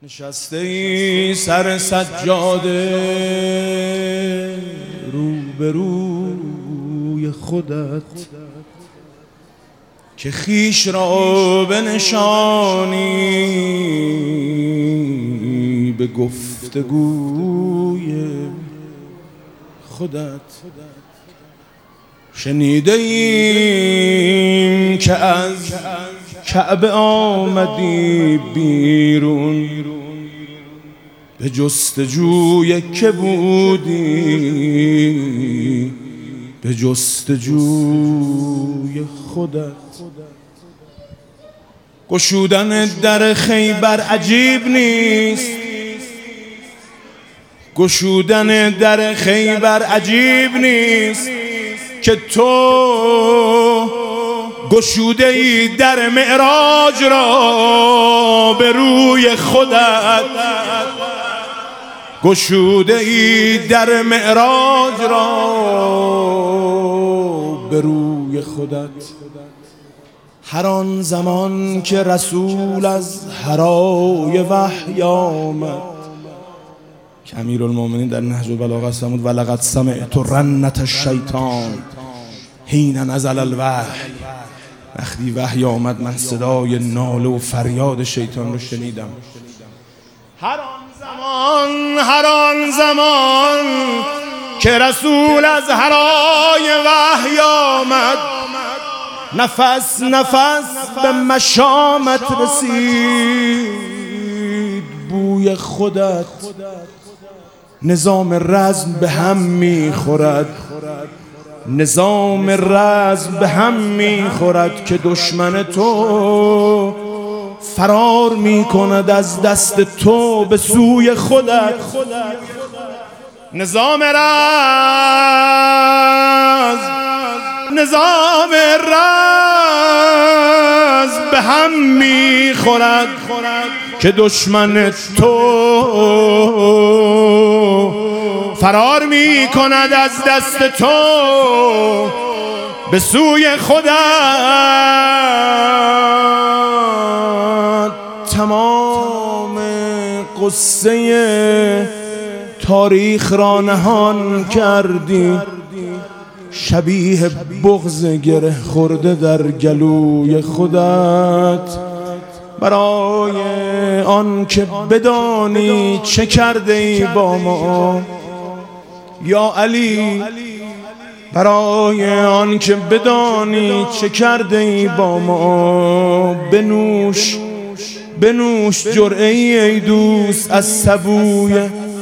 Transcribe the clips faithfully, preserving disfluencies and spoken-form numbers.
نشسته ای سر سجاده رو به روی خودت که خویش را بنشانی به گفتگوی خودت. شنیده ایم که از کعبه آمدی بیرون، به جستجوی که بودی، به جستجوی خودت. گشودن در خیبر عجیب نیست، گشودن در خیبر عجیب نیست که تو گشوده ای در معراج را به روی خودت، گشوده ای در معراج را به روی خودت. هر آن زمان که رسول از هرای وحی آمد، که امیرالمومنین در نهج البلاغه فرمود ولقد سمعت رنة الشیطان حین نزل الوحی. وقتی وحی آمد من صدای ناله و فریاد شیطان رو شنیدم. هر آن زمان هر آن زمان که رسول از هرای وحی آمد، نفس نفس به مشامت رسید بوی خودت. نظام رزم به هم میخورد، نظام رزم به هم میخورد که دشمن تو فرار میکند از دست تو به سوی خودت. نظام رزم نظام رزم به هم میخورد که دشمن تو فرار می کند از دست تو به سوی خودت. تمام قصه تاریخ را نهان کردی، شبیه بغض گره خورده در گلوی خودت. برای آن که بدانی چه کرده ای با ما یا علی، برای آن که بدانی چه کرده ای با ما، بنوش بنوش جرعه ای ای دوست از سبوی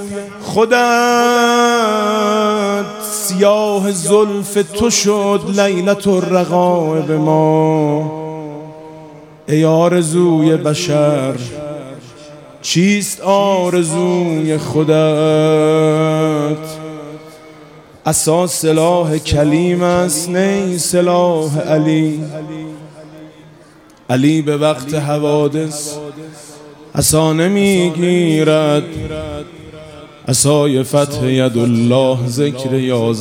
خودت. سیاه زلف تو شد لیلت الرغائب ما. ای آرزوی بشر چیست آرزوی خودت؟ عصا سلاح کلیم است نی سلاح علی. علی به وقت حوادث عصا نمیگیرد، عصای فتح یدالله ذکر یا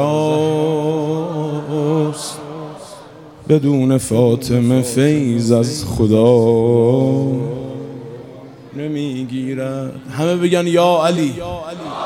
زهراست. بدون فاطمه فیض از خدا نمیگیرد. همه بگن یا علی.